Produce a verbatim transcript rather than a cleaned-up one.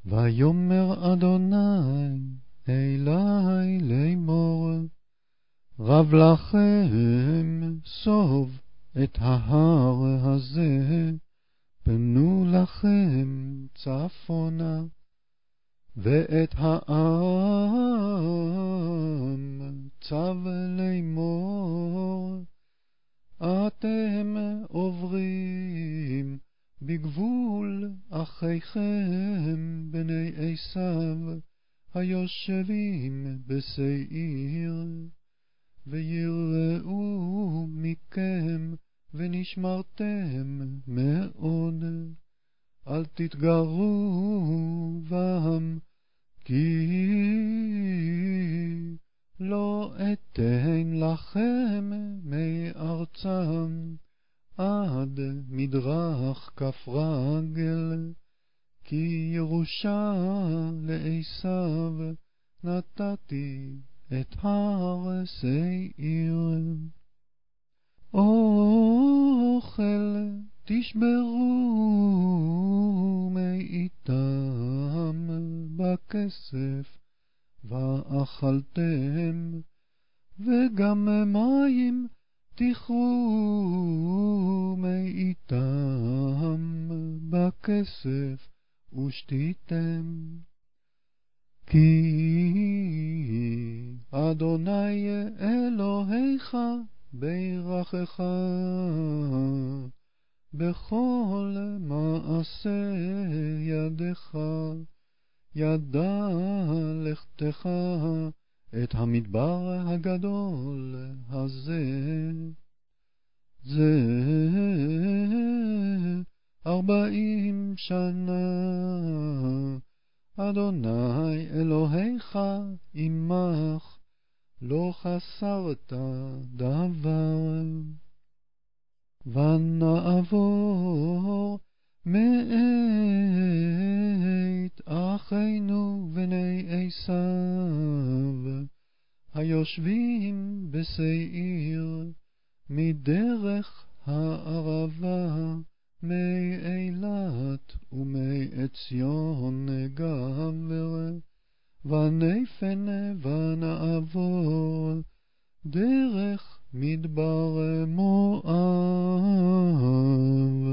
ויאמר אדוני אלי לאמור, רב לכם סוב את ההר הזה, פנו לכם צפונה, ואת העם צו לאמור, אתם עוברים בגבול אחיכם בני עשיו היושבים בשעיר, ויראו מכם ונשמרתם מאוד, אל תתגרו בם, כי לא אתן לכם מארצם עד מדרך כף רגל, כי ירושה לעשיו נתתי את הר שעיר. אוכל תשברו מאיתם בכסף ואכלתם, וגם מים תכרו מאיתם בכסף ושתיתם, כי אדוני אלוהיך בירכך בכל מעשה ידך, ידע לכתך את המדבר הגדול הזה. זה ארבעים שנה אדוני אלוהיך עמך, לא חסרת דבר. ונעבור מאת אחינו בני עשיו היושבים בשעיר, מדרך הערבה, מאילת ומעציון גבר, ונפן ונעבור דרך מדבר מואב.